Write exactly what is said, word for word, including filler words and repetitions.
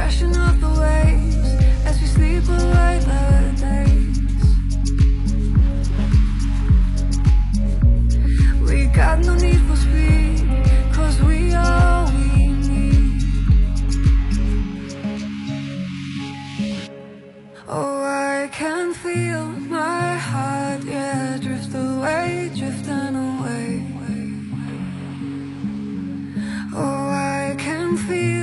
crashing off the waves as we sleep away the days. We got no need for speed, cause we are all we need. Oh, I can feel my heart, yeah, drift away, drifting away. Oh, I can feel